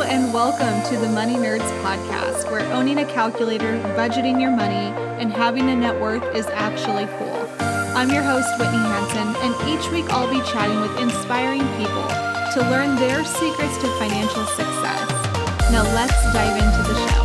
and welcome to the Money Nerds podcast, where owning a calculator, budgeting your money, and having a net worth is actually cool. I'm your host, Whitney Hansen, and each week I'll be chatting with inspiring people to learn their secrets to financial success. Now let's dive into the show.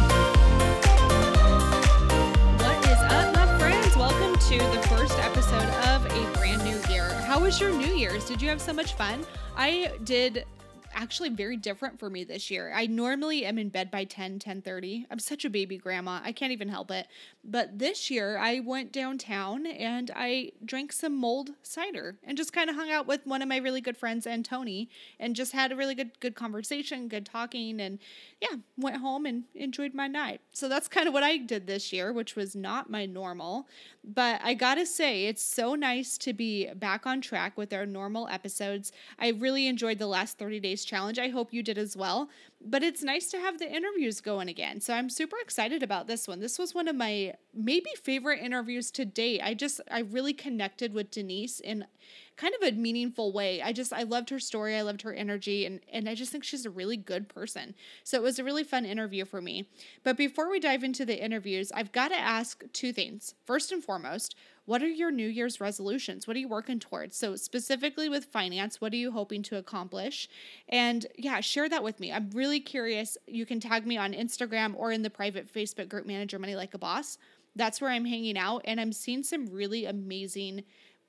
What is up, my friends? Welcome to the first episode of a brand new year. How was your New Year's? Did you have so much fun? I did. Actually very different for me this year. I normally am in bed by 10:30. I'm such a baby grandma. I can't even help it. But this year I went downtown and I drank some mulled cider and just kind of hung out with one of my really good friends and Tony and just had a really good conversation, good talking, and yeah, went home and enjoyed my night. So that's kind of what I did this year, which was not my normal. But I gotta say, it's so nice to be back on track with our normal episodes. I really enjoyed the last 30 days challenge. I hope you did as well. But it's nice to have the interviews going again. So I'm super excited about this one. This was one of my maybe favorite interviews to date. I really connected with Denise in kind of a meaningful way. I loved her story. I loved her energy. And I just think she's a really good person. So it was a really fun interview for me. But before we dive into the interviews, I've got to ask two things. First and foremost, what are your New Year's resolutions? What are you working towards? So specifically with finance, what are you hoping to accomplish? And yeah, share that with me. I'm really curious. You can tag me on Instagram or in the private Facebook group, Manage Your Money Like a Boss. That's where I'm hanging out. And I'm seeing some really amazing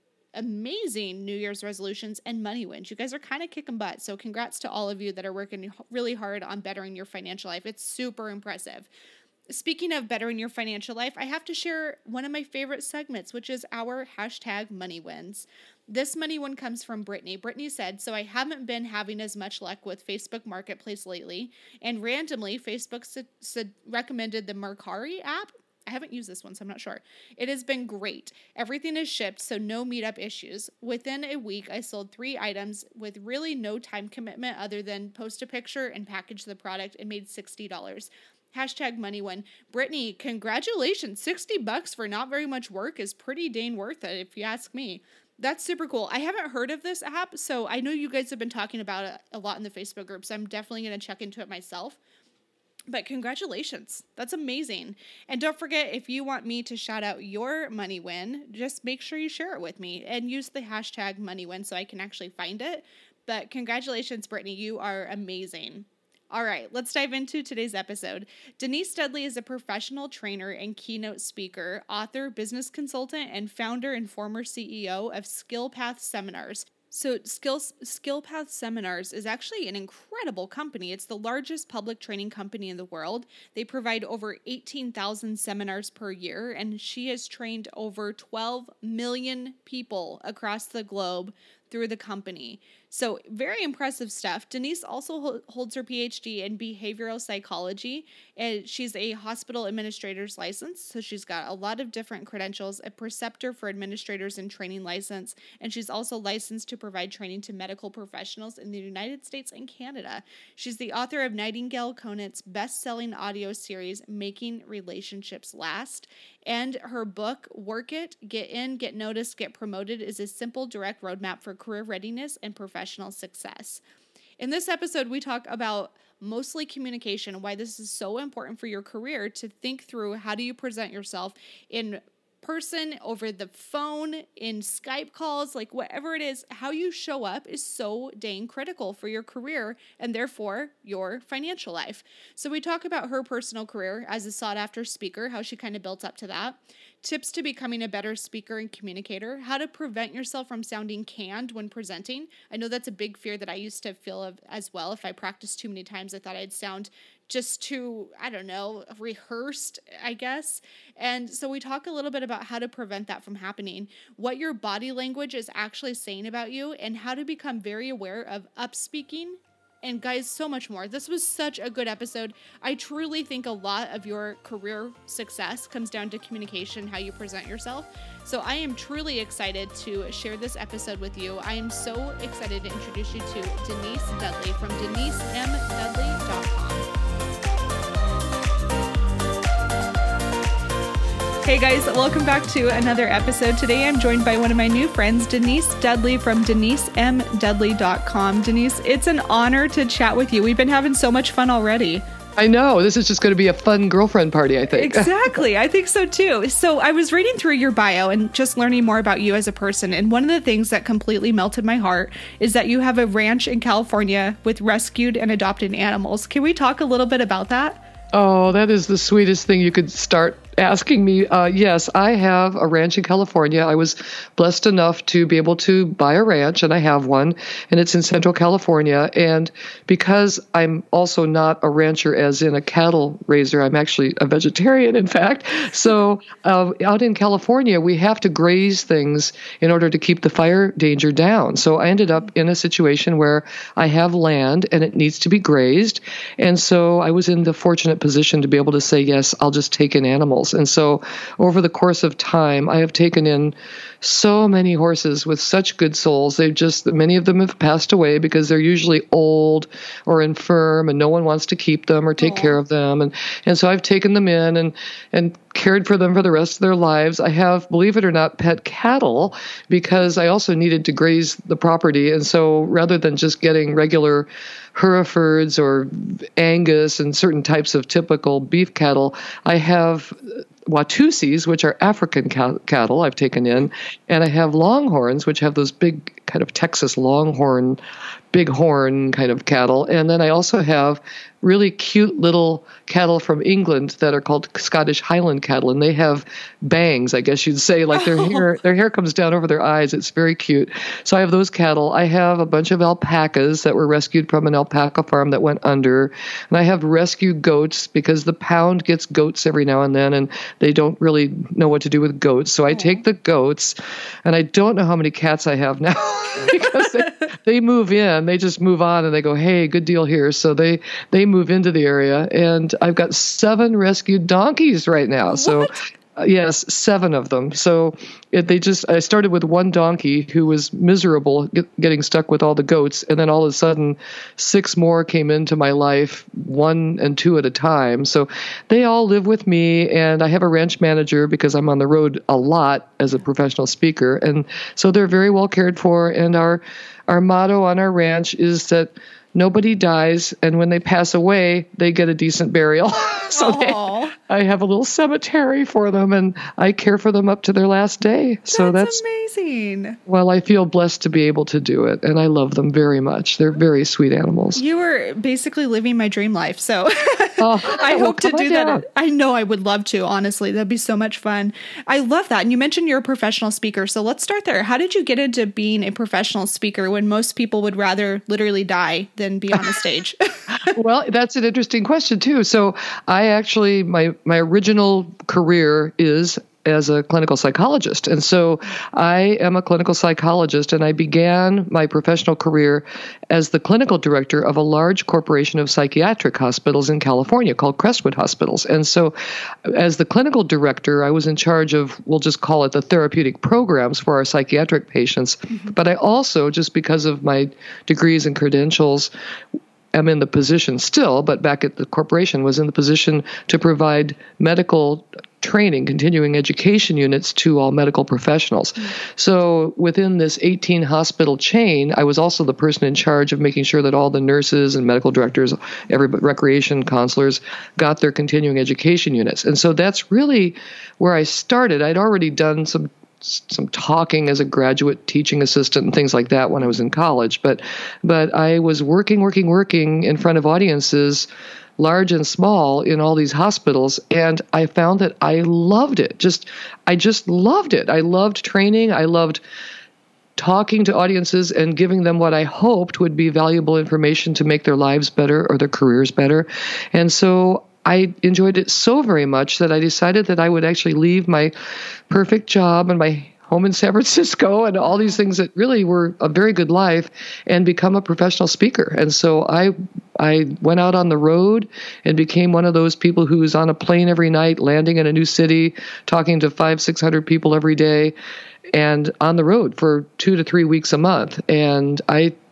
New Year's resolutions and money wins. You guys are kind of kicking butt. So congrats to all of you that are working really hard on bettering your financial life. It's super impressive. Speaking of bettering your financial life, I have to share one of my favorite segments, which is our hashtag money wins. This money win comes from Brittany. Brittany said, so I haven't been having as much luck with Facebook Marketplace lately, and randomly Facebook recommended the Mercari app. I haven't used this one, so I'm not sure. It has been great. Everything is shipped, so no meetup issues. Within a week, I sold 3 items with really no time commitment other than post a picture and package the product and made $60. Hashtag money win. Brittany, congratulations. $60 for not very much work is pretty dang worth it, if you ask me. That's super cool. I haven't heard of this app, so I know you guys have been talking about it a lot in the Facebook group, so I'm definitely going to check into it myself. But congratulations. That's amazing. And don't forget, if you want me to shout out your money win, just make sure you share it with me and use the hashtag money win so I can actually find it. But congratulations, Brittany. You are amazing. All right, let's dive into today's episode. Denise Dudley is a professional trainer and keynote speaker, author, business consultant, and founder and former CEO of SkillPath Seminars. So SkillPath Seminars is actually an incredible company. It's the largest public training company in the world. They provide over 18,000 seminars per year, and she has trained over 12 million people across the globe through the company. So very impressive stuff. Denise also holds her PhD in behavioral psychology, and she's a hospital administrator's license. So she's got a lot of different credentials, a preceptor for administrators and training license, and she's also licensed to provide training to medical professionals in the United States and Canada. She's the author of Nightingale Conant's best-selling audio series, Making Relationships Last, and her book, Work It, Get In, Get Noticed, Get Promoted, is a simple, direct roadmap for career readiness and professional success. In this episode, we talk about mostly communication, why this is so important for your career to think through how do you present yourself in person, over the phone, in Skype calls, like whatever it is, how you show up is so dang critical for your career and therefore your financial life. So we talk about her personal career as a sought-after speaker, how she kind of built up to that, tips to becoming a better speaker and communicator, how to prevent yourself from sounding canned when presenting. I know that's a big fear that I used to feel as well. If I practiced too many times, I thought I'd sound just too, rehearsed, I guess. And so we talk a little bit about how to prevent that from happening, what your body language is actually saying about you, and how to become very aware of upspeaking. And guys, so much more. This was such a good episode. I truly think a lot of your career success comes down to communication, how you present yourself. So I am truly excited to share this episode with you. I am so excited to introduce you to Denise Dudley from DeniseMDudley.com. Hey guys, welcome back to another episode. Today I'm joined by one of my new friends, Denise Dudley from DeniseMDudley.com. Denise, it's an honor to chat with you. We've been having so much fun already. I know. This is just going to be a fun girlfriend party, I think. Exactly. I think so too. So I was reading through your bio and just learning more about you as a person. And one of the things that completely melted my heart is that you have a ranch in California with rescued and adopted animals. Can we talk a little bit about that? Oh, that is the sweetest thing you could start asking me. Yes, I have a ranch in California. I was blessed enough to be able to buy a ranch, and I have one, and it's in Central California. And because I'm also not a rancher as in a cattle raiser, I'm actually a vegetarian, in fact. So out in California, we have to graze things in order to keep the fire danger down. So I ended up in a situation where I have land and it needs to be grazed. And so I was in the fortunate position to be able to say, yes, I'll just take in animals. And so over the course of time, I have taken in so many horses with such good souls. Many of them have passed away because they're usually old or infirm and no one wants to keep them or take care of them. And so I've taken them in and cared for them for the rest of their lives. I have, believe it or not, pet cattle because I also needed to graze the property. And so rather than just getting regular Herefords or Angus and certain types of typical beef cattle, I have Watusis, which are African cattle I've taken in, and I have Longhorns, which have those big kind of Texas Longhorn, big horn kind of cattle. And then I also have really cute little cattle from England that are called Scottish Highland cattle, and they have bangs, I guess you'd say, like their hair comes down over their eyes. It's very cute. So I have those cattle. I have a bunch of alpacas that were rescued from an alpaca farm that went under, and I have rescued goats because the pound gets goats every now and then, and they don't really know what to do with goats. So I take the goats, and I don't know how many cats I have now because they move in. They just move on, and they go, hey, good deal here. So they move into the area, and I've got 7 rescued donkeys right now. What? So yes, 7 of them. So I started with one donkey who was miserable getting stuck with all the goats, and then all of a sudden 6 more came into my life, 1 and 2 at a time. So they all live with me, and I have a ranch manager because I'm on the road a lot as a professional speaker, and so they're very well cared for. And our motto on our ranch is that nobody dies, and when they pass away, they get a decent burial. So I have a little cemetery for them, and I care for them up to their last day. So that's amazing. Well, I feel blessed to be able to do it, and I love them very much. They're very sweet animals. You were basically living my dream life, so I hope to do that. I know I would love to, honestly. That'd be so much fun. I love that. And you mentioned you're a professional speaker, so let's start there. How did you get into being a professional speaker when most people would rather literally die than be on a stage? Well, that's an interesting question, too. So I actually, my original career is as a clinical psychologist. And so I am a clinical psychologist, and I began my professional career as the clinical director of a large corporation of psychiatric hospitals in California called Crestwood Hospitals. And so as the clinical director, I was in charge of, we'll just call it the therapeutic programs for our psychiatric patients. Mm-hmm. But I also, just because of my degrees and credentials, am in the position still, but back at the corporation, was in the position to provide medical training, continuing education units to all medical professionals. Mm-hmm. So within this 18 hospital chain, I was also the person in charge of making sure that all the nurses and medical directors, every recreation counselors got their continuing education units. And so that's really where I started. I'd already done some talking as a graduate teaching assistant and things like that when I was in college. But I was working in front of audiences, large and small, in all these hospitals, and I found that I loved it. I just loved it. I loved training. I loved talking to audiences and giving them what I hoped would be valuable information to make their lives better or their careers better. And so I enjoyed it so very much that I decided that I would actually leave my perfect job and my home in San Francisco and all these things that really were a very good life and become a professional speaker. And so I went out on the road and became one of those people who's on a plane every night, landing in a new city, talking to 500-600 people every day, and on the road for 2 to 3 weeks a month. And I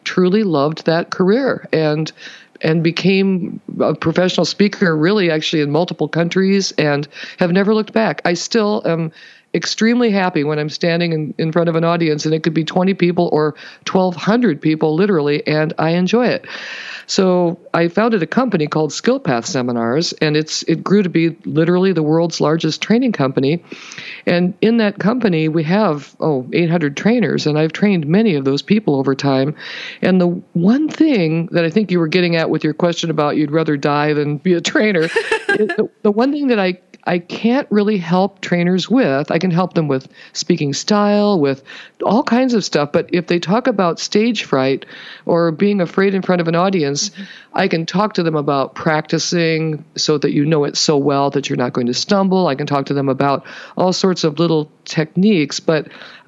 truly loved that career and became a professional speaker really actually in multiple countries and have never looked back. I still am extremely happy when I'm standing in front of an audience, and it could be 20 people or 1,200 people literally, and I enjoy it. So I founded a company called SkillPath Seminars, and it grew to be literally the world's largest training company. And in that company, we have 800 trainers, and I've trained many of those people over time. And the one thing that I think you were getting at with your question about you'd rather die than be a trainer, the one thing that I can't really help trainers with. I can help them with speaking style, with all kinds of stuff. But if they talk about stage fright or being afraid in front of an audience, I can talk to them about practicing so that you know it so well that you're not going to stumble. I can talk to them about all sorts of little techniques, but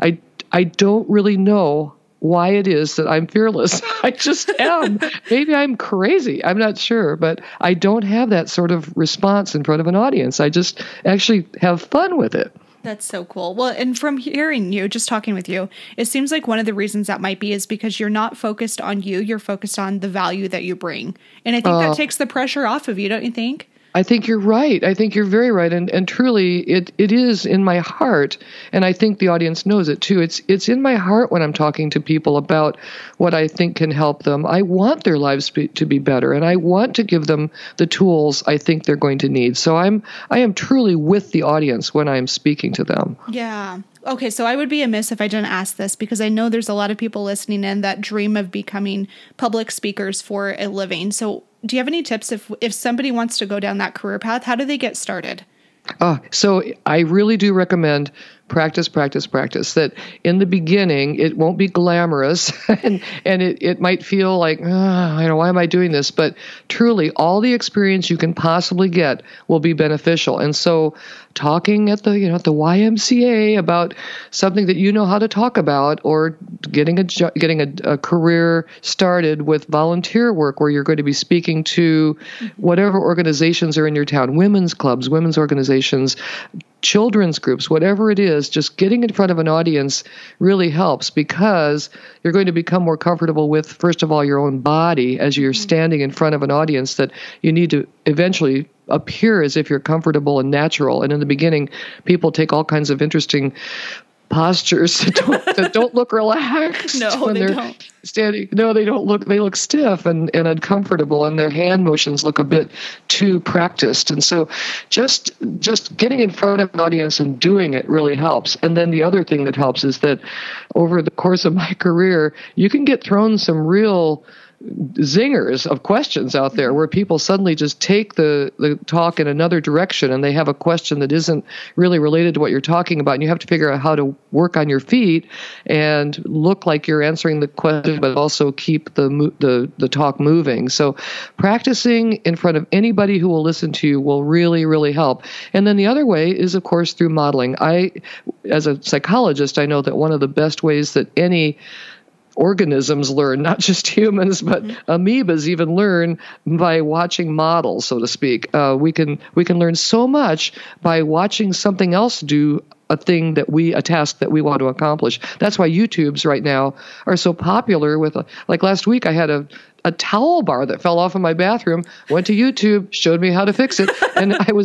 I don't really know why it is that I'm fearless. I just am. Maybe I'm crazy. I'm not sure, but I don't have that sort of response in front of an audience. I just actually have fun with it. That's so cool. Well, and from hearing you, just talking with you, it seems like one of the reasons that might be is because you're not focused on you, you're focused on the value that you bring. And I think that takes the pressure off of you, don't you think? I think you're right. I think you're very right. And truly, it is in my heart, and I think the audience knows it too. It's in my heart when I'm talking to people about what I think can help them. I want their lives to be better, and I want to give them the tools I think they're going to need. So I am truly with the audience when I'm speaking to them. Yeah. Okay, so I would be amiss if I didn't ask this, because I know there's a lot of people listening in that dream of becoming public speakers for a living. So do you have any tips if somebody wants to go down that career path? How do they get started? So I really do recommend practice. That in the beginning, it won't be glamorous and it might feel like, why am I doing this? But truly, all the experience you can possibly get will be beneficial. And so talking at the YMCA about something that you know how to talk about, or getting a career started with volunteer work where you're going to be speaking to whatever organizations are in your town, women's clubs, women's organizations, children's groups, whatever it is, just getting in front of an audience really helps, because you're going to become more comfortable with, first of all, your own body as you're standing in front of an audience that you need to eventually appear as if you're comfortable and natural. And in the beginning, people take all kinds of interesting postures that don't look relaxed. No, when they they're don't. standing. No, they don't look. They look stiff and uncomfortable, and their hand motions look a bit too practiced. And so, just getting in front of an audience and doing it really helps. And then the other thing that helps is that over the course of my career, you can get thrown some real zingers of questions out there where people suddenly just take the talk in another direction, and they have a question that isn't really related to what you're talking about, and you have to figure out how to work on your feet and look like you're answering the question but also keep the talk moving. So practicing in front of anybody who will listen to you will really, really help. And then the other way is, of course, through modeling. As a psychologist, I know that one of the best ways that any organisms learn, not just humans, but amoebas even learn by watching models, so to speak. We can learn so much by watching something else do a task that we want to accomplish. That's why YouTubes right now are so popular. Like last week, I had a towel bar that fell off in my bathroom, went to YouTube, showed me how to fix it. And I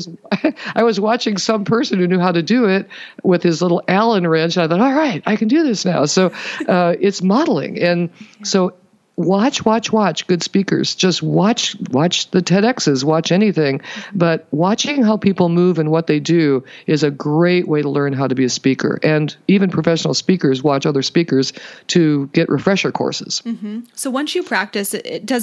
was watching some person who knew how to do it with his little Allen wrench. I thought, all right, I can do this now. So it's modeling. And so watch good speakers. Just watch the TEDx's, watch anything. But watching how people move and what they do is a great way to learn how to be a speaker. And even professional speakers watch other speakers to get refresher courses. Mm-hmm. So once you practice, does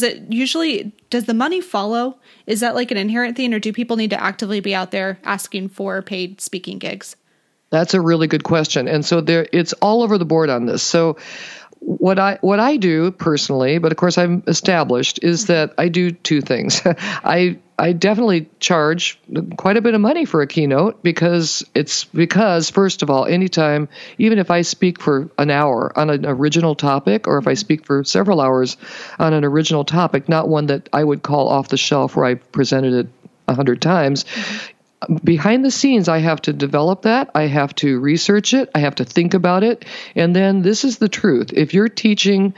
the money follow? Is that like an inherent thing, or do people need to actively be out there asking for paid speaking gigs? That's a really good question. And so it's all over the board on this. So what I do personally, but of course I'm established, is that I do two things. I definitely charge quite a bit of money for a keynote because first of all, anytime, even if I speak for an hour on an original topic, or if I speak for several hours on an original topic, not one that I would call off the shelf where I've presented it 100 times, behind the scenes, I have to develop that. I have to research it. I have to think about it. And then this is the truth. If you're teaching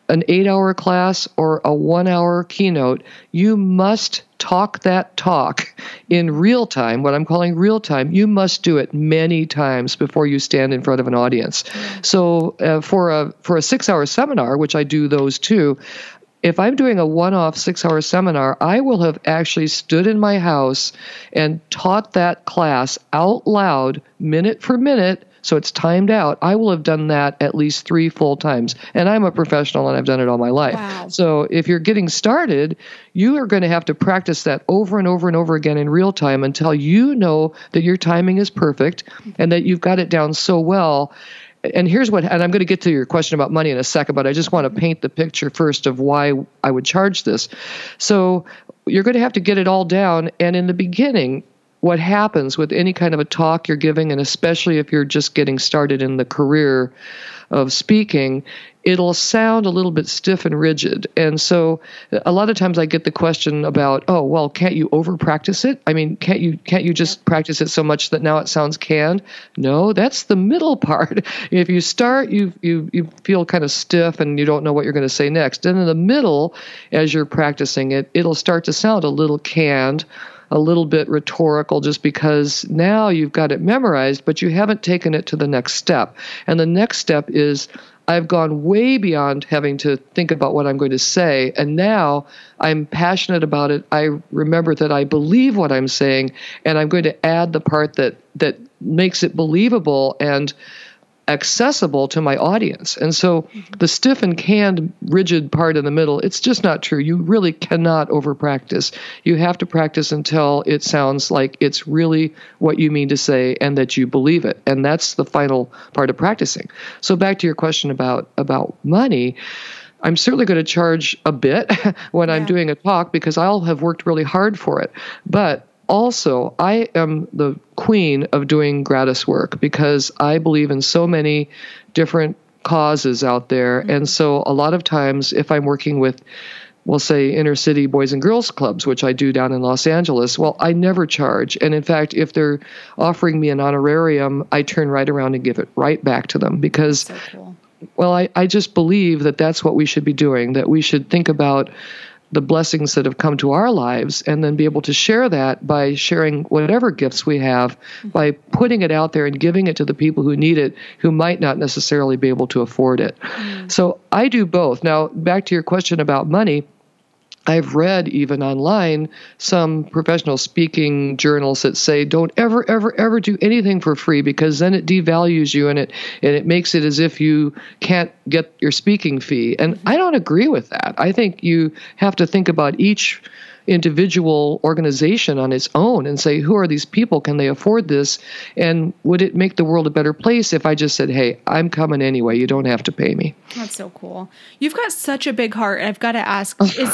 an 8-hour class or a 1-hour keynote, you must talk that talk in real time, what I'm calling real time. You must do it many times before you stand in front of an audience. So for a 6-hour seminar, which I do those too, if I'm doing a one-off 6-hour seminar, I will have actually stood in my house and taught that class out loud, minute for minute, so it's timed out. I will have done that at least 3 full times. And I'm a professional and I've done it all my life. Wow. So if you're getting started, you are going to have to practice that over and over and over again in real time until you know that your timing is perfect and that you've got it down so well. And and I'm going to get to your question about money in a second, but I just want to paint the picture first of why I would charge this. So you're going to have to get it all down. And in the beginning, what happens with any kind of a talk you're giving, and especially if you're just getting started in the career of speaking, it'll sound a little bit stiff and rigid. And so a lot of times I get the question about, oh, well, can't you over practice it? I mean, can't you just practice it so much that now it sounds canned? No, that's the middle part. If you start, you feel kind of stiff and you don't know what you're going to say next. And in the middle, as you're practicing it, it'll start to sound a little canned, a little bit rhetorical, just because now you've got it memorized, but you haven't taken it to the next step. And the next step is, I've gone way beyond having to think about what I'm going to say, and now I'm passionate about it. I remember that I believe what I'm saying, and I'm going to add the part that makes it believable and accessible to my audience. And so the stiff and canned, rigid part in the middle, it's just not true. You really cannot over practice. You have to practice until it sounds like it's really what you mean to say and that you believe it. And that's the final part of practicing. So back to your question about money, I'm certainly going to charge a bit when I'm doing a talk because I'll have worked really hard for it. But also, I am the queen of doing gratis work because I believe in so many different causes out there. And so a lot of times if I'm working with, we'll say, inner city boys and girls clubs, which I do down in Los Angeles, well, I never charge. And in fact, if they're offering me an honorarium, I turn right around and give it right back to them because, so cool. Well, I just believe that that's what we should be doing, that we should think about the blessings that have come to our lives and then be able to share that by sharing whatever gifts we have, by putting it out there and giving it to the people who need it, who might not necessarily be able to afford it. So I do both. Now, back to your question about money, I've read even online some professional speaking journals that say don't ever, ever, ever do anything for free because then it devalues you and it makes it as if you can't get your speaking fee. And I don't agree with that. I think you have to think about each individual organization on its own and say, who are these people? Can they afford this? And would it make the world a better place if I just said, hey, I'm coming anyway. You don't have to pay me. That's so cool. You've got such a big heart. I've got to ask, is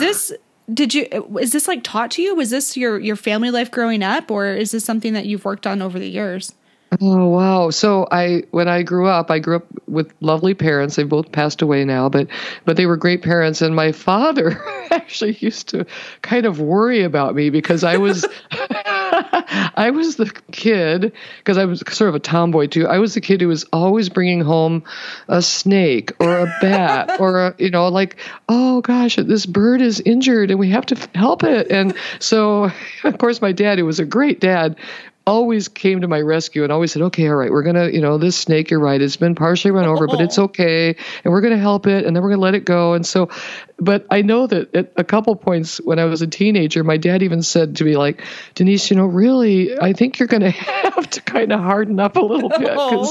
this like taught to you? Was this your family life growing up, or is this something that you've worked on over the years? Oh, wow. So when I grew up with lovely parents. They both passed away now, but they were great parents. And my father actually used to kind of worry about me because I was I was the kid, because I was sort of a tomboy too. I was the kid who was always bringing home a snake or a bat or like, oh gosh, this bird is injured and we have to help it. And so, of course, my dad, who was a great dad, always came to my rescue and always said, okay, all right, we're going to, this snake, you're right, it's been partially run over, but it's okay. And we're going to help it. And then we're going to let it go. And so, but I know that at a couple points when I was a teenager, my dad even said to me, like, Denise, really, I think you're going to have to kind of harden up a little bit.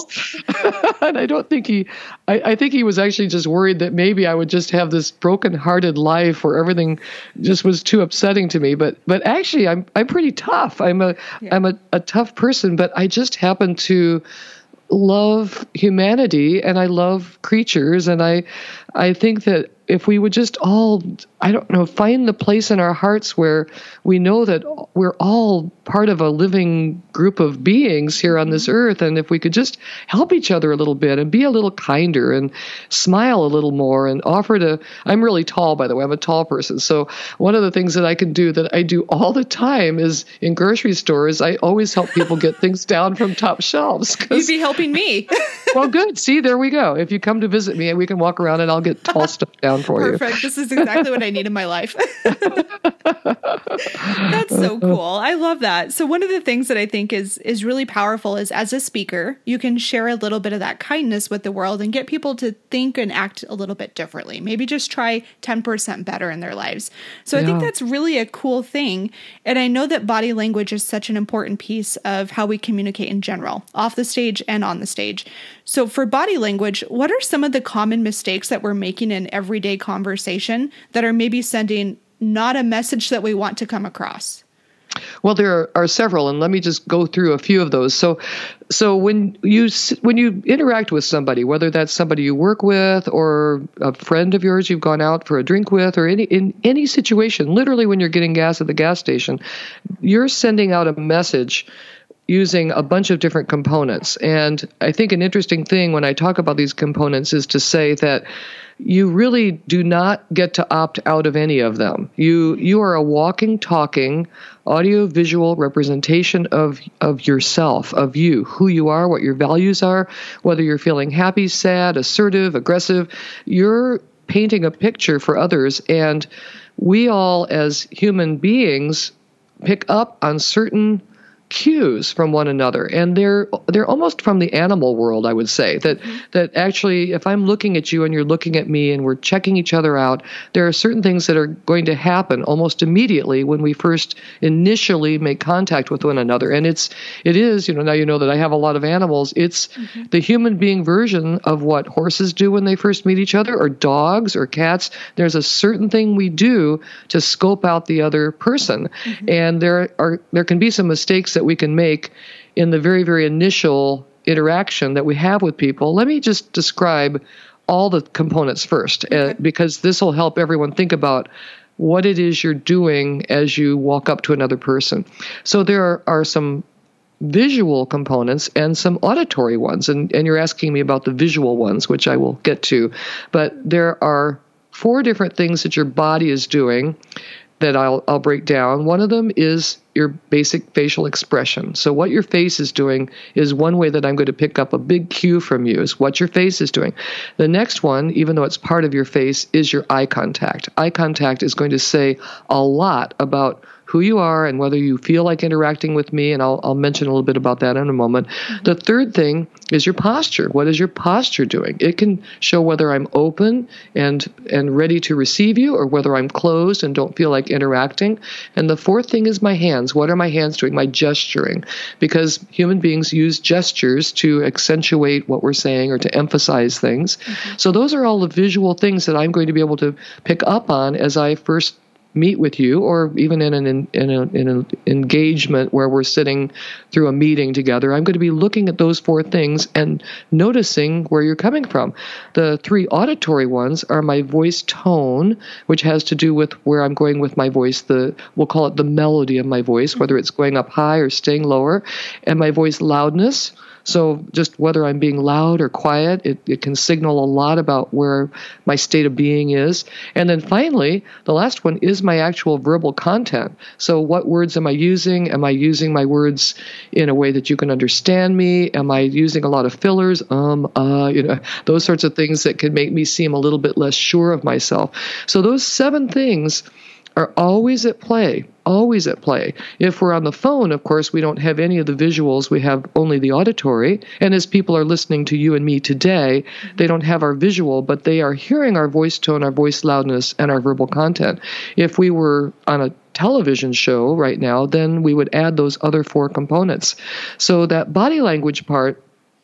And I don't think I think he was actually just worried that maybe I would just have this broken-hearted life where everything just was too upsetting to me. But actually, I'm pretty tough. I'm a tough person, but I just happen to love humanity and I love creatures, and I think that if we would just all I don't know, find the place in our hearts where we know that we're all part of a living group of beings here on this earth. And if we could just help each other a little bit and be a little kinder and smile a little more and offer to, I'm really tall, by the way, I'm a tall person. So one of the things that I can do that I do all the time is in grocery stores, I always help people get things down from top shelves. You'd be helping me. Well, good. See, there we go. If you come to visit me, we can walk around and I'll get tall stuff down for you. Perfect. This is exactly what I need in my life. That's so cool. I love that. So one of the things that I think is really powerful is, as a speaker, you can share a little bit of that kindness with the world and get people to think and act a little bit differently. Maybe just try 10% better in their lives. So I think that's really a cool thing. And I know that body language is such an important piece of how we communicate in general, off the stage and on the stage. So for body language, what are some of the common mistakes that we're making in everyday conversation that are maybe sending not a message that we want to come across? Well, there are several, and let me just go through a few of those. So when you interact with somebody, whether that's somebody you work with or a friend of yours you've gone out for a drink with, or in any situation, literally when you're getting gas at the gas station, you're sending out a message using a bunch of different components. And I think an interesting thing when I talk about these components is to say that you really do not get to opt out of any of them. You are a walking, talking, audio-visual representation of yourself, of you, who you are, what your values are, whether you're feeling happy, sad, assertive, aggressive. You're painting a picture for others, and we all, as human beings, pick up on certain cues from one another, and they're almost from the animal world, I would say, that actually, if I'm looking at you and you're looking at me and we're checking each other out, there are certain things that are going to happen almost immediately when we first initially make contact with one another. And it is, now you know that I have a lot of animals. It's the human being version of what horses do when they first meet each other, or dogs or cats. There's a certain thing we do to scope out the other person. And there can be some mistakes that we can make in the very, very initial interaction that we have with people. Let me just describe all the components first, because this will help everyone think about what it is you're doing as you walk up to another person. So there are some visual components and some auditory ones, and you're asking me about the visual ones, which I will get to. But there are 4 different things that your body is doing that I'll break down. One of them is your basic facial expression. So what your face is doing is one way that I'm going to pick up a big cue from you, is what your face is doing. The next one, even though it's part of your face, is your eye contact. Eye contact is going to say a lot about who you are and whether you feel like interacting with me, and I'll mention a little bit about that in a moment. The third thing is your posture. What is your posture doing? It can show whether I'm open and ready to receive you, or whether I'm closed and don't feel like interacting. And the fourth thing is my hands. What are my hands doing? My gesturing. Because human beings use gestures to accentuate what we're saying or to emphasize things. So those are all the visual things that I'm going to be able to pick up on as I first meet with you, or even in an engagement where we're sitting through a meeting together. I'm going to be looking at those 4 things and noticing where you're coming from. The 3 auditory ones are my voice tone, which has to do with where I'm going with my voice. We'll call it the melody of my voice, whether it's going up high or staying lower, and my voice loudness. So just whether I'm being loud or quiet, it can signal a lot about where my state of being is. And then finally, the last one is my actual verbal content. So what words am I using? Am I using my words in a way that you can understand me? Am I using a lot of fillers? Those sorts of things that can make me seem a little bit less sure of myself. So those 7 things are always at play, always at play. If we're on the phone, of course, we don't have any of the visuals. We have only the auditory. And as people are listening to you and me today, they don't have our visual, but they are hearing our voice tone, our voice loudness, and our verbal content. If we were on a television show right now, then we would add those other 4 components. So that body language part,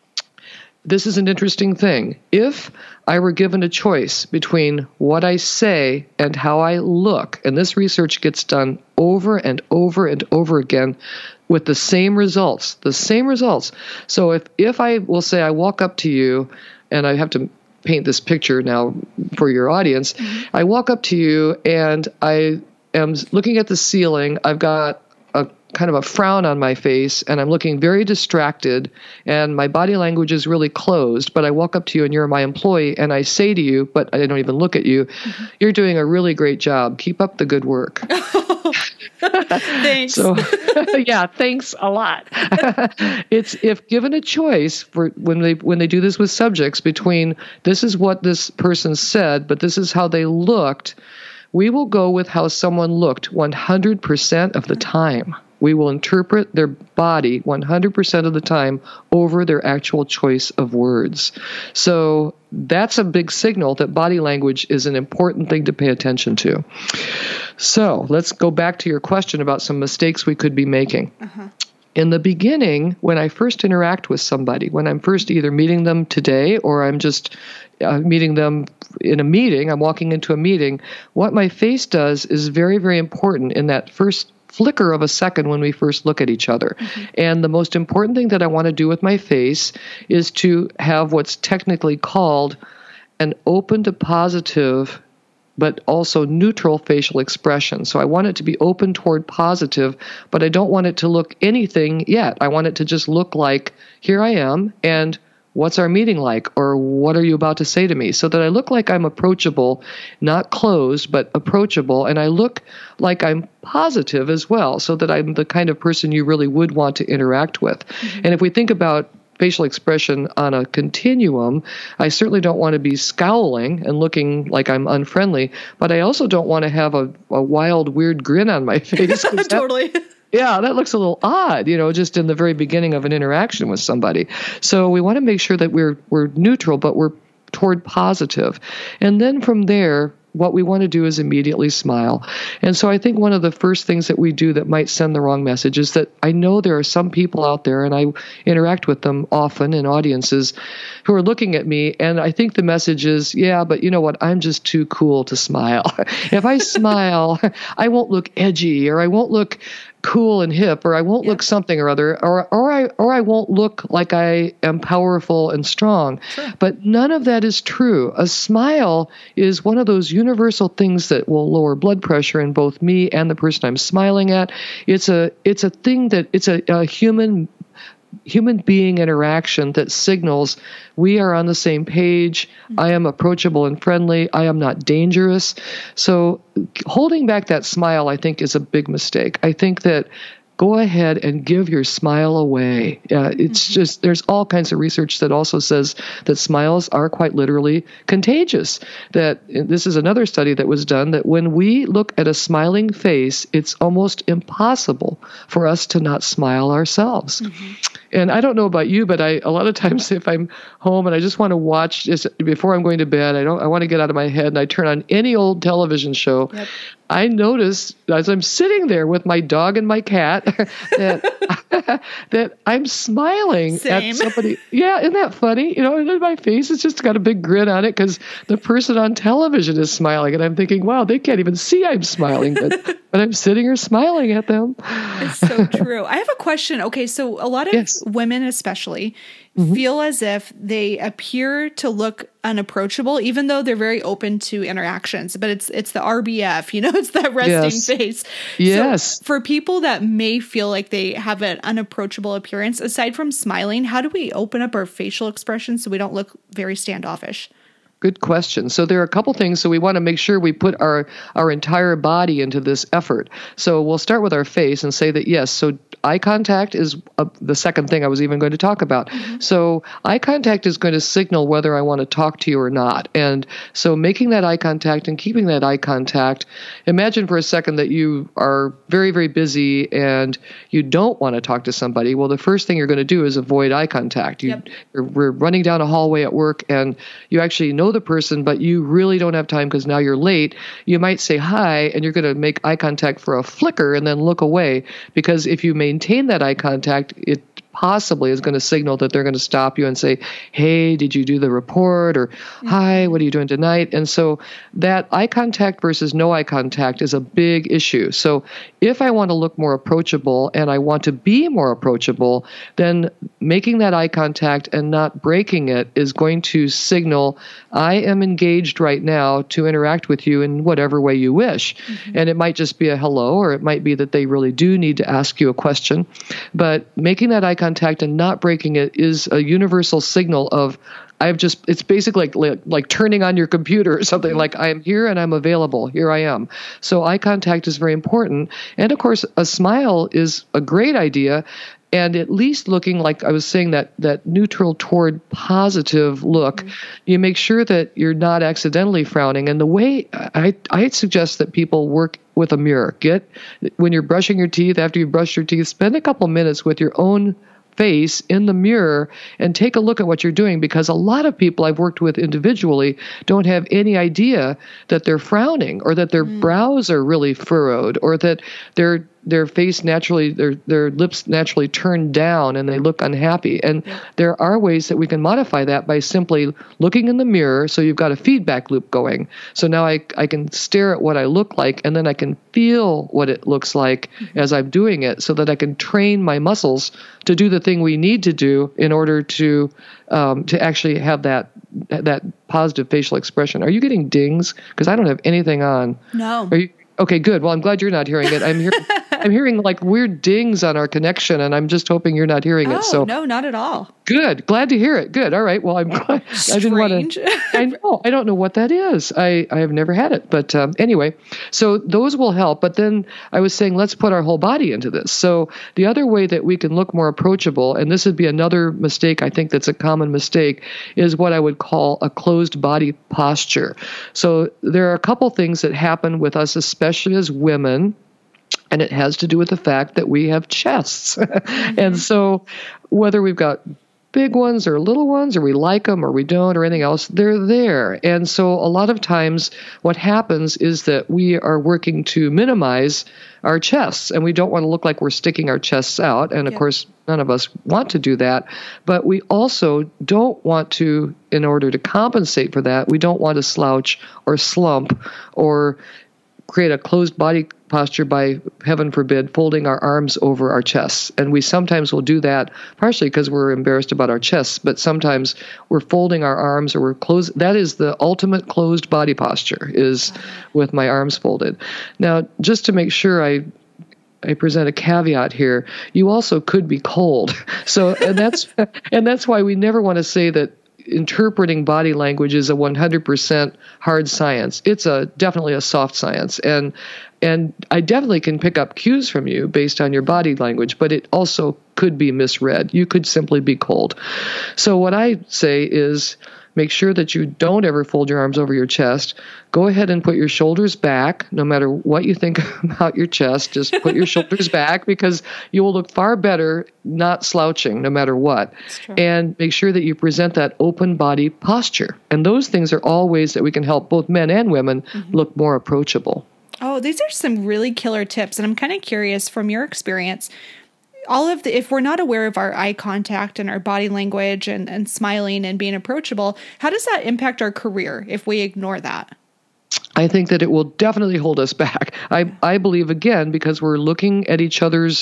this is an interesting thing. If I were given a choice between what I say and how I look, and this research gets done over and over and over again with the same results. So if I will say I walk up to you and I have to paint this picture now for your audience. I walk up to you and I am looking at the ceiling. I've got a kind of a frown on my face and I'm looking very distracted and my body language is really closed, but I walk up to you and you're my employee and I say to you, but I don't even look at you, you're doing a really great job. Keep up the good work. Thanks. So, yeah, thanks a lot. It's if given a choice for when they do this with subjects between this is what this person said, but this is how they looked, we will go with how someone looked 100% of the time. We will interpret their body 100% of the time over their actual choice of words. So that's a big signal that body language is an important thing to pay attention to. So let's go back to your question about some mistakes we could be making. In the beginning, when I first interact with somebody, when I'm first either meeting them today or I'm just meeting them in a meeting, I'm walking into a meeting, what my face does is very, very important in that first flicker of a second when we first look at each other. And the most important thing that I want to do with my face is to have what's technically called an open to positive but also neutral facial expression. So I want it to be open toward positive, but I don't want it to look anything yet. I want it to just look like, here I am, and what's our meeting like? Or what are you about to say to me? So that I look like I'm approachable, not closed, but approachable. And I look like I'm positive as well, so that I'm the kind of person you really would want to interact with. And if we think about facial expression on a continuum, I certainly don't want to be scowling and looking like I'm unfriendly, but I also don't want to have a wild, weird grin on my face. Totally. Yeah, that looks a little odd, just in the very beginning of an interaction with somebody. So we want to make sure that we're neutral, but we're toward positive. And then from there, what we want to do is immediately smile. And so I think one of the first things that we do that might send the wrong message is that I know there are some people out there, and I interact with them often in audiences, who are looking at me, and I think the message is, yeah, but you know what, I'm just too cool to smile. If I smile, I won't look edgy, or I won't look cool and hip, or I won't look something or other, or I won't look like I am powerful and strong. Sure. But none of that is true. A smile is one of those universal things that will lower blood pressure in both me and the person I'm smiling at. It's a thing that it's a human being interaction that signals we are on the same page. I am approachable and friendly. I am not dangerous. So holding back that smile, I think, is a big mistake. I think that go ahead and give your smile away. It's just, there's all kinds of research that also says that smiles are quite literally contagious. That this is another study that was done, that when we look at a smiling face, it's almost impossible for us to not smile ourselves. And I don't know about you, but a lot of times if I'm home and I just want to watch, just before I'm going to bed, I want to get out of my head and I turn on any old television show. Yep. I notice as I'm sitting there with my dog and my cat that I'm smiling at somebody. Yeah, isn't that funny? And my face has just got a big grin on it because the person on television is smiling, and I'm thinking, wow, they can't even see I'm smiling, but I'm sitting here smiling at them. It's so true. I have a question. Okay, so a lot of women especially feel as if they appear to look unapproachable, even though they're very open to interactions. But it's the RBF, it's that resting face. Yes. So for people that may feel like they have an unapproachable appearance, aside from smiling, how do we open up our facial expressions so we don't look very standoffish? Good question. So there are a couple things. So we want to make sure we put our entire body into this effort. So we'll start with our face and say that, yes, so eye contact is the second thing I was even going to talk about. So eye contact is going to signal whether I want to talk to you or not. And so making that eye contact and keeping that eye contact, imagine for a second that you are very, very busy and you don't want to talk to somebody. Well, the first thing you're going to do is avoid eye contact. We're running down a hallway at work and you actually know the person, but you really don't have time because now you're late. You might say hi and you're going to make eye contact for a flicker and then look away, because if you maintain that eye contact, it possibly is going to signal that they're going to stop you and say, hey, did you do the report? Or, hi, what are you doing tonight? And so that eye contact versus no eye contact is a big issue. So if I want to look more approachable and I want to be more approachable, then making that eye contact and not breaking it is going to signal I am engaged right now to interact with you in whatever way you wish. And it might just be a hello, or it might be that they really do need to ask you a question. But making that eye contact and not breaking it is a universal signal of it's basically like turning on your computer or something, like I am here and I'm available. Here I am. So eye contact is very important. And of course, a smile is a great idea. And at least looking like I was saying, that neutral toward positive look, you make sure that you're not accidentally frowning. And the way I suggest that people work with a mirror. When you're brushing your teeth, after you brush your teeth, spend a couple minutes with your own face in the mirror and take a look at what you're doing, because a lot of people I've worked with individually don't have any idea that they're frowning, or that their brows are really furrowed, or that their face naturally, their lips naturally turn down and they look unhappy. And there are ways that we can modify that by simply looking in the mirror. So you've got a feedback loop going. So now I can stare at what I look like, and then I can feel what it looks like as I'm doing it, so that I can train my muscles to do the thing we need to do in order to actually have that positive facial expression. Are you getting dings? Because I don't have anything on. No. Are you? Okay, good. Well, I'm glad you're not hearing it. I'm hearing like weird dings on our connection, and I'm just hoping you're not hearing it. So no, not at all. Good. Glad to hear it. Good. All right. Well, I'm glad. Strange. I didn't want to. I know. I don't know what that is. I have never had it. But anyway, so those will help. But then I was saying, let's put our whole body into this. So the other way that we can look more approachable, and this would be another mistake, I think that's a common mistake, is what I would call a closed body posture. So there are a couple things that happen with us, especially as women. And it has to do with the fact that we have chests. And so whether we've got big ones or little ones, or we like them or we don't, or anything else, they're there. And so a lot of times what happens is that we are working to minimize our chests, and we don't want to look like we're sticking our chests out. And of course, none of us want to do that. But we also don't want to, in order to compensate for that, we don't want to slouch or slump or create a closed body posture by, heaven forbid, folding our arms over our chests. And we sometimes will do that partially because we're embarrassed about our chests, but sometimes we're folding our arms, or we're closed. That is the ultimate closed body posture, is with my arms folded. Now, just to make sure I present a caveat here, you also could be cold. So, and that's why we never want to say that interpreting body language is a 100% hard science. It's definitely a soft science. And I definitely can pick up cues from you based on your body language, but it also could be misread. You could simply be cold. So what I say is, make sure that you don't ever fold your arms over your chest. Go ahead and put your shoulders back. No matter what you think about your chest, just put your shoulders back, because you will look far better not slouching no matter what. And make sure that you present that open body posture. And those things are all ways that we can help both men and women look more approachable. Oh, these are some really killer tips. And I'm kind of curious, from your experience, if we're not aware of our eye contact and our body language and smiling and being approachable, how does that impact our career if we ignore that? I think that it will definitely hold us back. I believe, again, because we're looking at each other's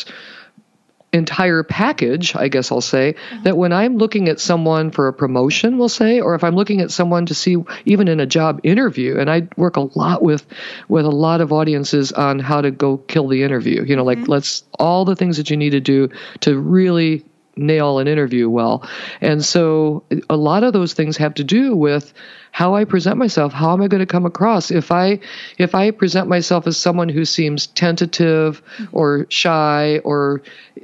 entire package, I guess I'll say, that when I'm looking at someone for a promotion, we'll say, or if I'm looking at someone to see, even in a job interview, and I work a lot with a lot of audiences on how to go kill the interview, like all the things that you need to do to really nail an interview well. And so a lot of those things have to do with how I present myself. How am I going to come across? If I present myself as someone who seems tentative or shy or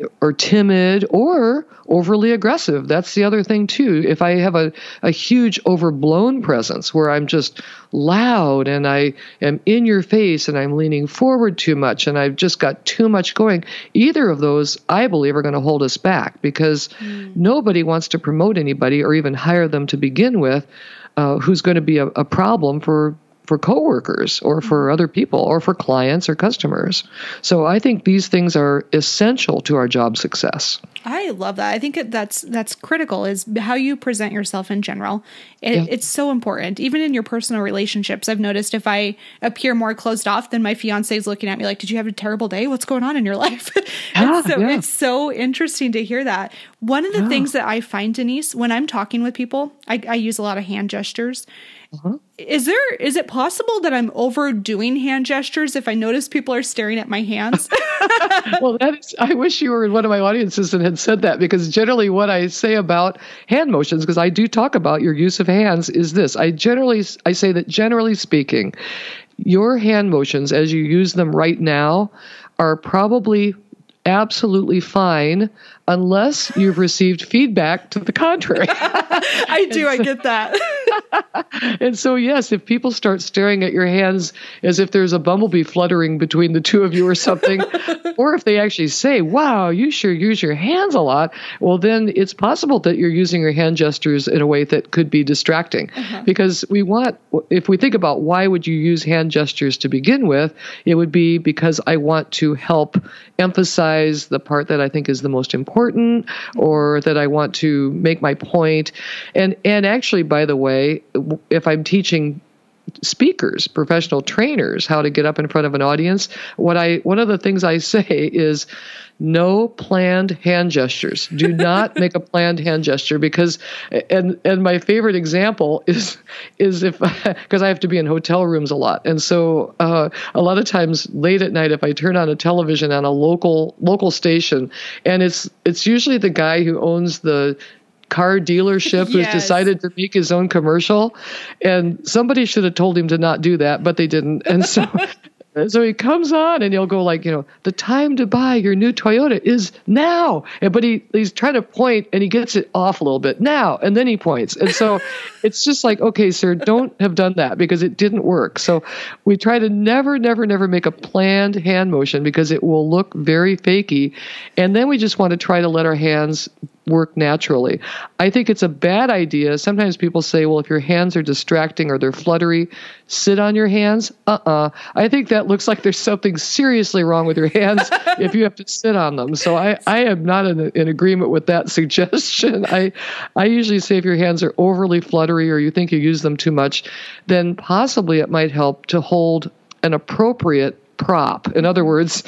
timid or overly aggressive, that's the other thing too. If I have a huge overblown presence where I'm just loud and I am in your face and I'm leaning forward too much and I've just got too much going, either of those, I believe, are going to hold us back, because nobody wants to promote anybody or even hire them to begin with who's going to be a problem for coworkers or for other people or for clients or customers. So I think these things are essential to our job success. I love that. I think that's critical, is how you present yourself in general. It's so important. Even in your personal relationships, I've noticed if I appear more closed off, then my fiance is looking at me like, did you have a terrible day? What's going on in your life? It's so interesting to hear that. One of the things that I find, Denise, when I'm talking with people, I use a lot of hand gestures. Is it possible that I'm overdoing hand gestures if I notice people are staring at my hands? Well, I wish you were in one of my audiences and had said that, because generally what I say about hand motions, because I do talk about your use of hands, is this. I say that generally speaking, your hand motions as you use them right now are probably absolutely fine unless you've received feedback to the contrary. I get that. And so, yes, if people start staring at your hands as if there's a bumblebee fluttering between the two of you or something, or if they actually say, wow, you sure use your hands a lot, well, then it's possible that you're using your hand gestures in a way that could be distracting. Because if we think about why would you use hand gestures to begin with, it would be because I want to help emphasize the part that I think is the most important, or that I want to make my point. And actually, by the way, if I'm teaching speakers, professional trainers, how to get up in front of an audience, one of the things I say is no planned hand gestures. Do not make a planned hand gesture, because, and my favorite example is if, because I have to be in hotel rooms a lot. And so a lot of times late at night, if I turn on a television on a local station, and it's usually the guy who owns the car dealership who's decided to make his own commercial, and somebody should have told him to not do that, but they didn't. And so he comes on and he'll go like, the time to buy your new Toyota is now. But he's trying to point and he gets it off a little bit now, and then he points. And so it's just like, okay, sir, don't have done that because it didn't work. So we try to never make a planned hand motion because it will look very fakey. And then we just want to try to let our hands work naturally. I think it's a bad idea. Sometimes people say, well, if your hands are distracting or they're fluttery, sit on your hands. I think that looks like there's something seriously wrong with your hands if you have to sit on them. So I am not in agreement with that suggestion. I usually say if your hands are overly fluttery or you think you use them too much, then possibly it might help to hold an appropriate prop. In other words,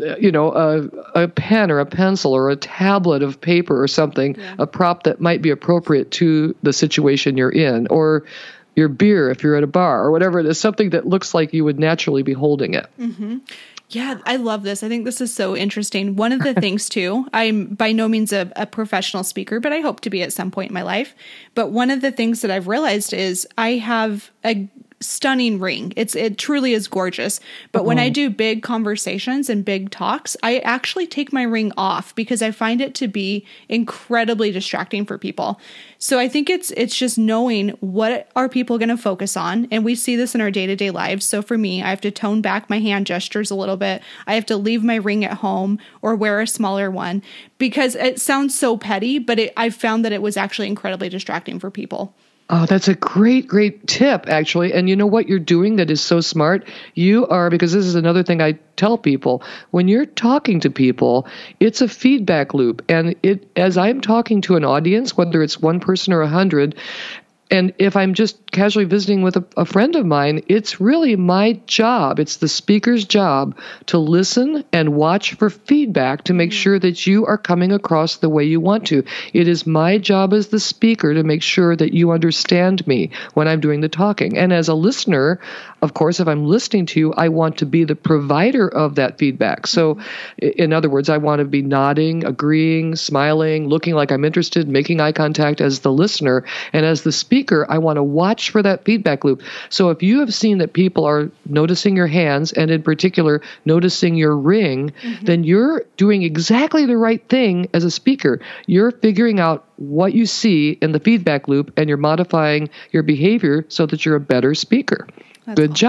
a pen or a pencil or a tablet of paper or something, a prop that might be appropriate to the situation you're in, or your beer if you're at a bar, or whatever it is, something that looks like you would naturally be holding it. Yeah, I love this. I think this is so interesting. One of the things too, I'm by no means a professional speaker, but I hope to be at some point in my life. But one of the things that I've realized is I have a stunning ring. It truly is gorgeous. But when I do big conversations and big talks, I actually take my ring off because I find it to be incredibly distracting for people. So I think it's just knowing what are people going to focus on. And we see this in our day-to-day lives. So for me, I have to tone back my hand gestures a little bit. I have to leave my ring at home or wear a smaller one because it sounds so petty, but I've found that it was actually incredibly distracting for people. Oh, that's a great tip, actually. And you know what you're doing that is so smart? You are, because this is another thing I tell people, when you're talking to people, it's a feedback loop. And as I'm talking to an audience, whether it's one person or 100, and if I'm just casually visiting with a friend of mine, it's really my job. It's the speaker's job to listen and watch for feedback to make sure that you are coming across the way you want to. It is my job as the speaker to make sure that you understand me when I'm doing the talking. And as a listener, of course, if I'm listening to you, I want to be the provider of that feedback. So in other words, I want to be nodding, agreeing, smiling, looking like I'm interested, making eye contact as the listener. And as the speaker, I want to watch for that feedback loop. So if you have seen that people are noticing your hands, and in particular, noticing your ring, then you're doing exactly the right thing as a speaker. You're figuring out what you see in the feedback loop, and you're modifying your behavior so that you're a better speaker. Good job.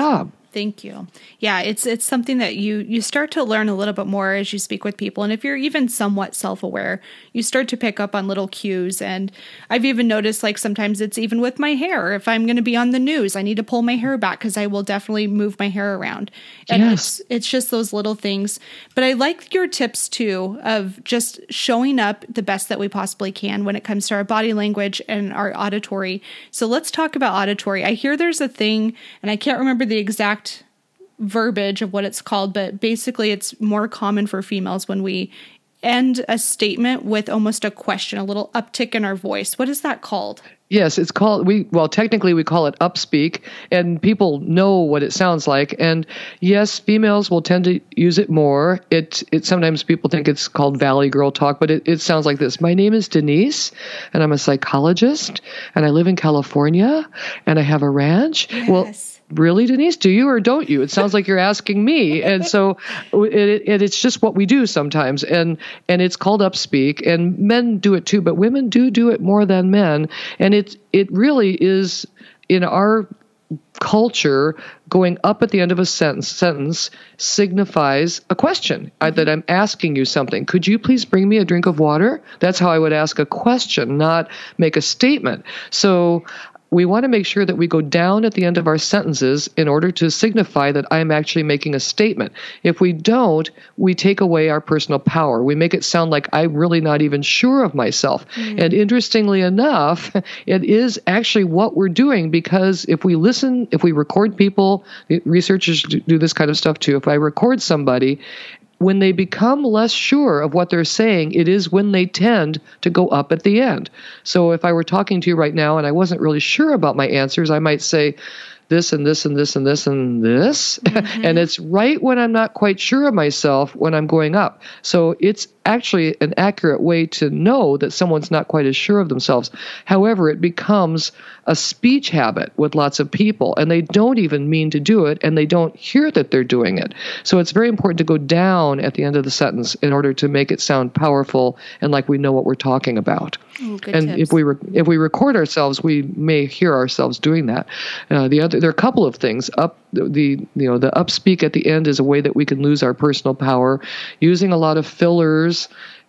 Thank you. Yeah, it's something that you start to learn a little bit more as you speak with people. And if you're even somewhat self-aware, you start to pick up on little cues. And I've even noticed, like, sometimes it's even with my hair. If I'm going to be on the news, I need to pull my hair back because I will definitely move my hair around. And yes. it's just those little things. But I like your tips too of just showing up the best that we possibly can when it comes to our body language and our auditory. So let's talk about auditory. I hear there's a thing, and I can't remember the exact verbiage of what it's called, but basically it's more common for females when we end a statement with almost a question, a little uptick in our voice. What is that called? Yes, it's called, technically we call it upspeak, and people know what it sounds like. And yes, females will tend to use it more. It sometimes people think it's called Valley Girl talk, but it sounds like this. My name is Denise, and I'm a psychologist, and I live in California, and I have a ranch. Yes. Well, really, Denise? Do you or don't you? It sounds like you're asking me. And so it's just what we do sometimes. And it's called upspeak. And men do it too, but women do it more than men. And it really is, in our culture, going up at the end of a sentence signifies a question, that I'm asking you something. Could you please bring me a drink of water? That's how I would ask a question, not make a statement. So we want to make sure that we go down at the end of our sentences in order to signify that I'm actually making a statement. If we don't, we take away our personal power. We make it sound like I'm really not even sure of myself. And interestingly enough, it is actually what we're doing, because if we listen, if we record people, researchers do this kind of stuff too. If I record somebody, when they become less sure of what they're saying, it is when they tend to go up at the end. So if I were talking to you right now and I wasn't really sure about my answers, I might say this and this and this and this and this. And it's right when I'm not quite sure of myself when I'm going up. So it's actually an accurate way to know that someone's not quite as sure of themselves. However, it becomes a speech habit with lots of people, and they don't even mean to do it, and they don't hear that they're doing it. So it's very important to go down at the end of the sentence in order to make it sound powerful and like we know what we're talking about. Ooh, good and tips. if we record ourselves, we may hear ourselves doing that. There are a couple of things. The upspeak at the end is a way that we can lose our personal power using a lot of fillers.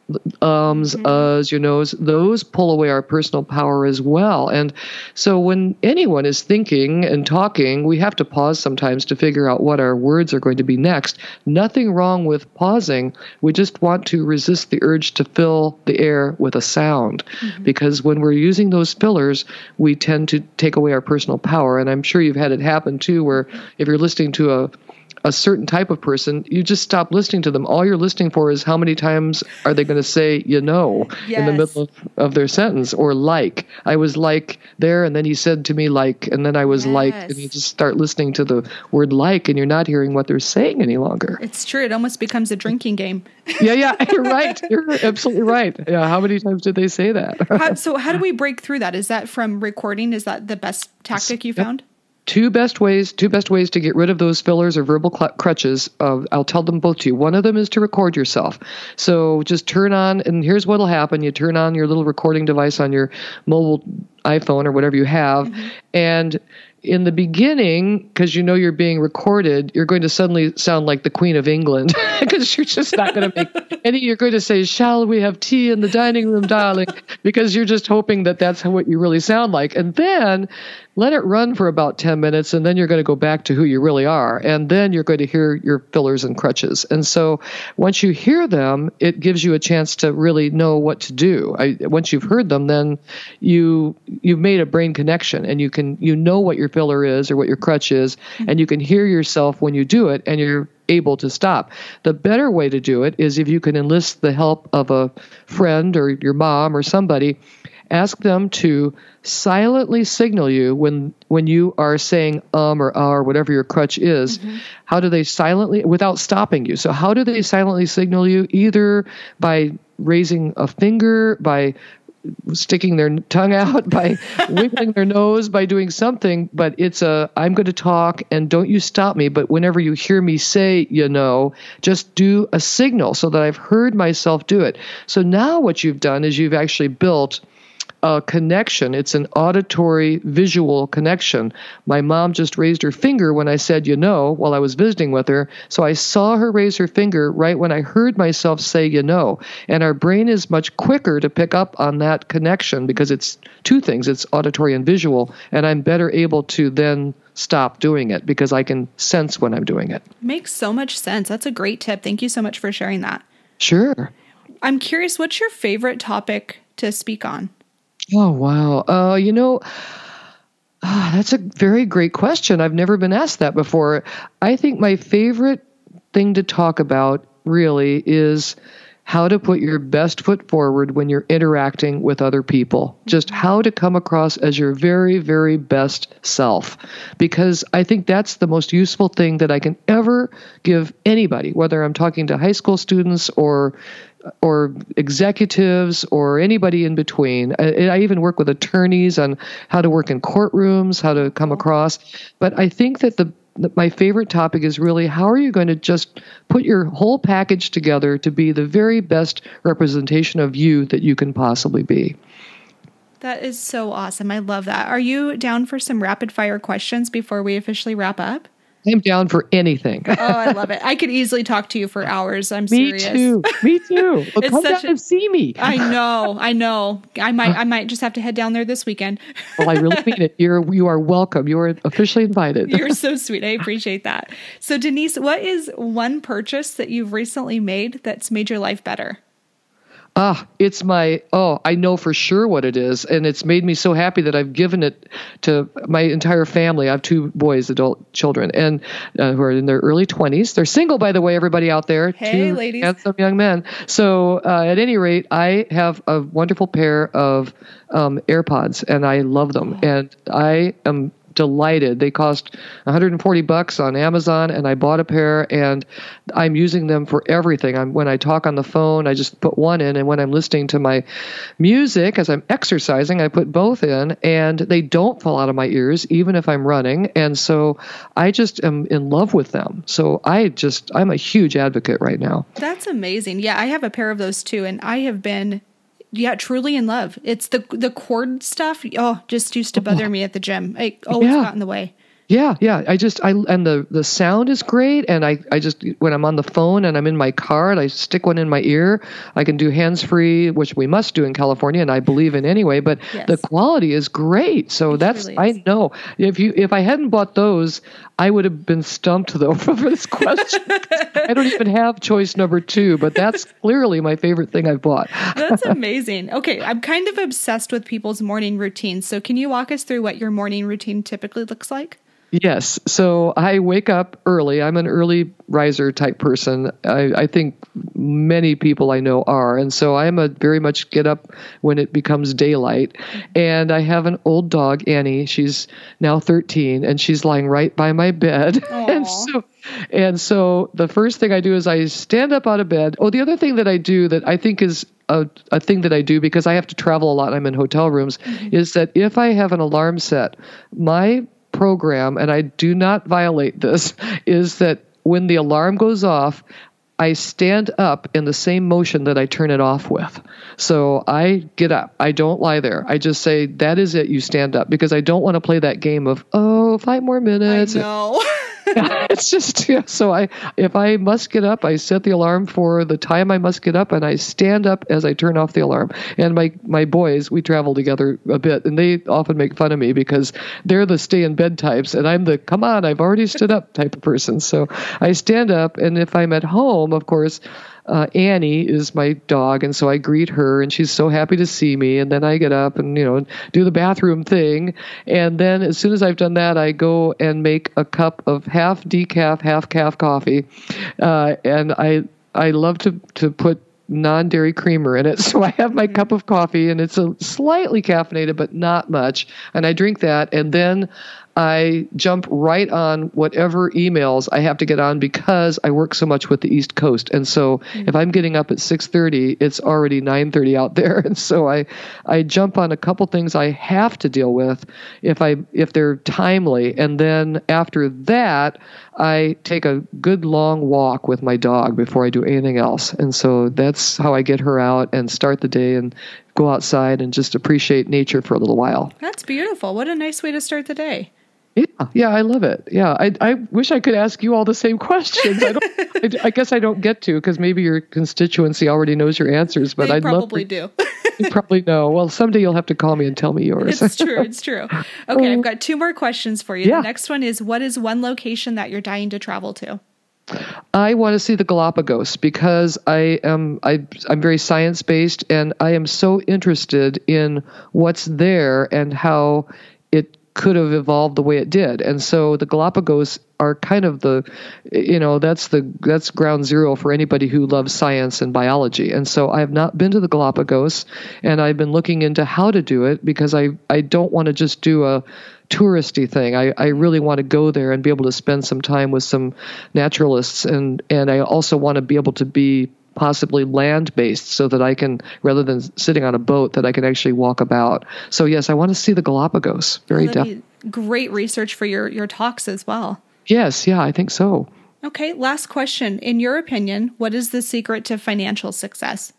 Those pull away our personal power as well. And so when anyone is thinking and talking, we have to pause sometimes to figure out what our words are going to be next. Nothing wrong with pausing. We just want to resist the urge to fill the air with a sound, because when we're using those fillers, we tend to take away our personal power. And I'm sure you've had it happen too, where if you're listening to a certain type of person, you just stop listening to them. All you're listening for is how many times are they going to say, in the middle of their sentence, or like. I was like there, and then he said to me like, and then I was like, and you just start listening to the word like, and you're not hearing what they're saying any longer. It's true. It almost becomes a drinking game. Yeah, you're right. You're absolutely right. Yeah, how many times did they say that? So how do we break through that? Is that from recording? Is that the best tactic you found? Two best ways to get rid of those fillers or verbal crutches. I'll tell them both to you. One of them is to record yourself. So just turn on, and here's what'll happen. You turn on your little recording device on your mobile iPhone or whatever you have, and in the beginning, because you know you're being recorded, you're going to suddenly sound like the Queen of England, because you're just not going to make any. You're going to say, "Shall we have tea in the dining room, darling?" Because you're just hoping that that's what you really sound like. And then let it run for about 10 minutes, and then you're going to go back to who you really are. And then you're going to hear your fillers and crutches. And so once you hear them, it gives you a chance to really know what to do. Once you've heard them, then you've made a brain connection, and you know what your filler is or what your crutch is, and you can hear yourself when you do it, and you're able to stop. The better way to do it is if you can enlist the help of a friend or your mom or somebody. Ask them to silently signal you when you are saying or whatever your crutch is. How do they silently, without stopping you? So how do they silently signal you? Either by raising a finger, by sticking their tongue out, by wiggling their nose, by doing something, but it's I'm going to talk and don't you stop me, but whenever you hear me say, just do a signal so that I've heard myself do it. So now what you've done is you've actually built a connection. It's an auditory visual connection. My mom just raised her finger when I said, while I was visiting with her. So I saw her raise her finger right when I heard myself say, and our brain is much quicker to pick up on that connection because it's two things. It's auditory and visual. And I'm better able to then stop doing it because I can sense when I'm doing it. Makes so much sense. That's a great tip. Thank you so much for sharing that. Sure. I'm curious, what's your favorite topic to speak on? Oh, wow. That's a very great question. I've never been asked that before. I think my favorite thing to talk about really is how to put your best foot forward when you're interacting with other people. Just how to come across as your very, very best self. Because I think that's the most useful thing that I can ever give anybody, whether I'm talking to high school students or executives or anybody in between. I even work with attorneys on how to work in courtrooms, how to come across. But I think that my favorite topic is really how are you going to just put your whole package together to be the very best representation of you that you can possibly be. That is so awesome. I love that. Are you down for some rapid fire questions before we officially wrap up? I'm down for anything. Oh, I love it. I could easily talk to you for hours. I'm serious. Me too. Well, come down and see me. I know. I might just have to head down there this weekend. Well, I really mean it. You are welcome. You are officially invited. You're so sweet. I appreciate that. So Denise, what is one purchase that you've recently made that's made your life better? It's I know for sure what it is. And it's made me so happy that I've given it to my entire family. I have 2 boys, adult children, and who are in their early 20s. They're single, by the way, everybody out there. Hey, 2 ladies. handsome young men. So at any rate, I have a wonderful pair of AirPods, and I love them. And I am delighted. They cost $140 on Amazon, and I bought a pair, and I'm using them for everything. When I talk on the phone, I just put one in, and when I'm listening to my music as I'm exercising, I put both in, and they don't fall out of my ears, even if I'm running. And so I just am in love with them. So I'm a huge advocate right now. That's amazing. Yeah, I have a pair of those too, and I have been truly in love. It's the cord stuff. Just used to bother me at the gym. I always got in the way. Yeah. And the sound is great. And I just, when I'm on the phone and I'm in my car and I stick one in my ear, I can do hands-free, which we must do in California, and I believe in anyway, but the quality is great. So I know if I hadn't bought those, I would have been stumped though for this question. I don't even have choice number 2, but that's clearly my favorite thing I've bought. That's amazing. Okay. I'm kind of obsessed with people's morning routines. So can you walk us through what your morning routine typically looks like? Yes. So I wake up early. I'm an early riser type person. I think many people I know are. And so I'm a very much get up when it becomes daylight. And I have an old dog, Annie. She's now 13, and she's lying right by my bed. And so the first thing I do is I stand up out of bed. Oh, the other thing that I do that I think is a thing that I do because I have to travel a lot, I'm in hotel rooms, is that if I have an alarm set, my program, and I do not violate this, is that when the alarm goes off, I stand up in the same motion that I turn it off with. So I get up. I don't lie there. I just say, that is it. You stand up, because I don't want to play that game of, 5 more minutes. I know. It's just, so if I must get up, I set the alarm for the time I must get up, and I stand up as I turn off the alarm. And my boys, we travel together a bit, and they often make fun of me because they're the stay in bed types, and I'm the, come on, I've already stood up type of person. So I stand up, and if I'm at home, of course, Annie is my dog, and so I greet her, and she's so happy to see me. And then I get up and do the bathroom thing, and then as soon as I've done that, I go and make a cup of half decaf, half calf coffee, and I love to put non-dairy creamer in it. So I have my cup of coffee, and it's a slightly caffeinated, but not much, and I drink that, and then I jump right on whatever emails I have to get on because I work so much with the East Coast. And so if I'm getting up at 6:30, it's already 9:30 out there. And so I jump on a couple things I have to deal with if they're timely. And then after that, I take a good long walk with my dog before I do anything else. And so that's how I get her out and start the day and go outside and just appreciate nature for a little while. That's beautiful. What a nice way to start the day. Yeah, I love it. Yeah, I wish I could ask you all the same questions. I guess I don't get to because maybe your constituency already knows your answers. But they I'd probably do. You probably know. Well, someday you'll have to call me and tell me yours. It's true. It's true. Okay, I've got 2 more questions for you. Yeah. The next one is, what is one location that you're dying to travel to? I want to see the Galapagos because I'm very science based and I am so interested in what's there and how it could have evolved the way it did. And so the Galapagos are kind of that's ground zero for anybody who loves science and biology. And so I have not been to the Galapagos, and I've been looking into how to do it because I don't want to just do a touristy thing. I really want to go there and be able to spend some time with some naturalists, and I also want to be able to be possibly land-based so that I can, rather than sitting on a boat, that I can actually walk about. So yes, I want to see the Galapagos. Very definitely. Great research for your talks as well. Yes, yeah, I think so. Okay, last question. In your opinion, what is the secret to financial success?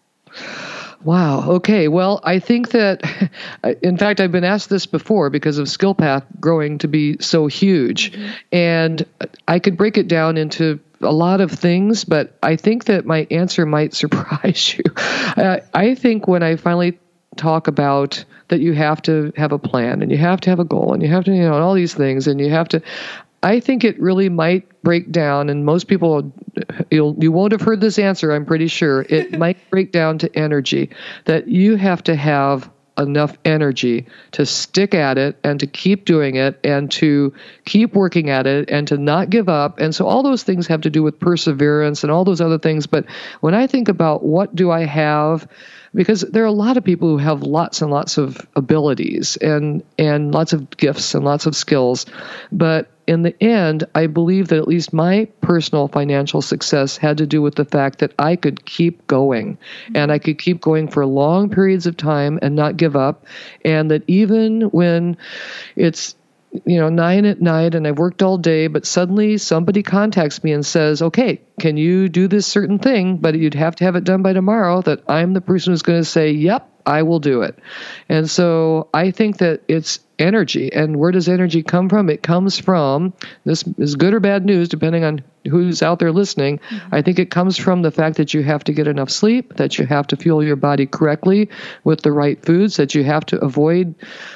Wow. Okay. Well, I think that, in fact, I've been asked this before because of SkillPath growing to be so huge. Mm-hmm. And I could break it down into a lot of things, but I think that my answer might surprise you. I think when I finally talk about that you have to have a plan and you have to have a goal and you have to, and all these things, and you have to, I think it really might break down, and most people, you won't have heard this answer, I'm pretty sure. It might break down to energy, that you have to have enough energy to stick at it and to keep doing it and to keep working at it and to not give up. And so all those things have to do with perseverance and all those other things. But when I think about what do I have, because there are a lot of people who have lots and lots of abilities and lots of gifts and lots of skills. But in the end, I believe that at least my personal financial success had to do with the fact that I could keep going, and I could keep going for long periods of time and not give up. And that even when it's 9 at night and I've worked all day, but suddenly somebody contacts me and says, okay, can you do this certain thing, but you'd have to have it done by tomorrow, that I'm the person who's going to say, yep, I will do it. And so I think that it's energy. And where does energy come from? It comes from, this is good or bad news, depending on who's out there listening. Mm-hmm. I think it comes from the fact that you have to get enough sleep, that you have to fuel your body correctly with the right foods, that you have to avoid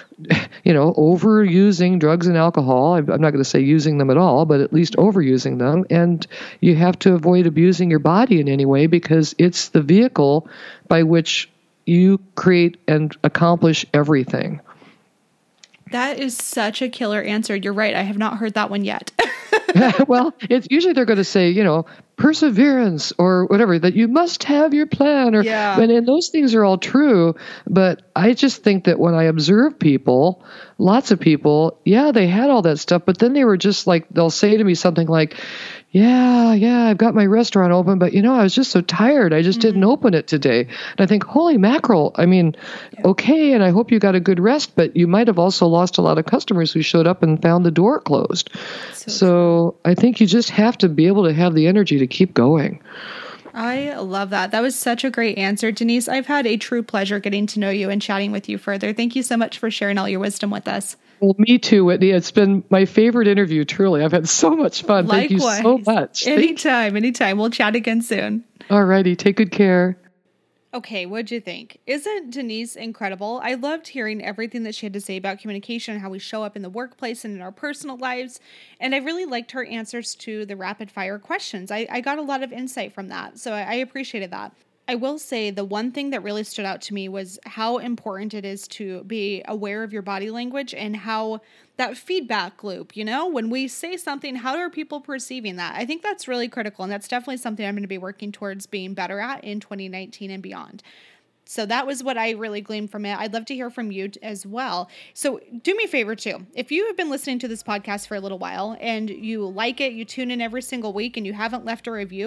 overusing drugs and alcohol. I'm not going to say using them at all, but at least overusing them. And you have to avoid abusing your body in any way, because it's the vehicle by which you create and accomplish everything. That is such a killer answer. You're right. I have not heard that one yet. Well, it's usually they're going to say, perseverance or whatever, that you must have your plan, and those things are all true. But I just think that when I observe people, lots of people, they had all that stuff, but then they were just like, they'll say to me something like, I've got my restaurant open, but I was just so tired. I just didn't open it today. And I think, holy mackerel. I mean, okay. And I hope you got a good rest, but you might have also lost a lot of customers who showed up and found the door closed. So I think you just have to be able to have the energy to keep going. I love that. That was such a great answer, Denise. I've had a true pleasure getting to know you and chatting with you further. Thank you so much for sharing all your wisdom with us. Well, me too, Whitney. It's been my favorite interview, truly. I've had so much fun. Likewise. Thank you so much. Anytime. We'll chat again soon. All righty. Take good care. Okay, what'd you think? Isn't Denise incredible? I loved hearing everything that she had to say about communication and how we show up in the workplace and in our personal lives. And I really liked her answers to the rapid fire questions. I got a lot of insight from that, so I appreciated that. I will say the one thing that really stood out to me was how important it is to be aware of your body language and how that feedback loop, when we say something, how are people perceiving that? I think that's really critical. And that's definitely something I'm going to be working towards being better at in 2019 and beyond. So that was what I really gleaned from it. I'd love to hear from you as well. So do me a favor too. If you have been listening to this podcast for a little while and you like it, you tune in every single week and you haven't left a review,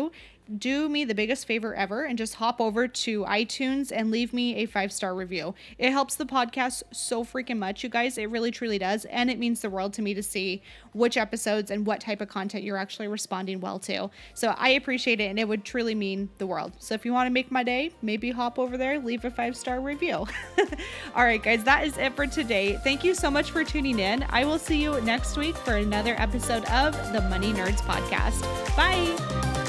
do me the biggest favor ever and just hop over to iTunes and leave me a 5-star review. It helps the podcast so freaking much, you guys. It really, truly does. And it means the world to me to see which episodes and what type of content you're actually responding well to. So I appreciate it, and it would truly mean the world. So if you want to make my day, maybe hop over there, leave a 5-star review. All right, guys, that is it for today. Thank you so much for tuning in. I will see you next week for another episode of the Money Nerds Podcast. Bye.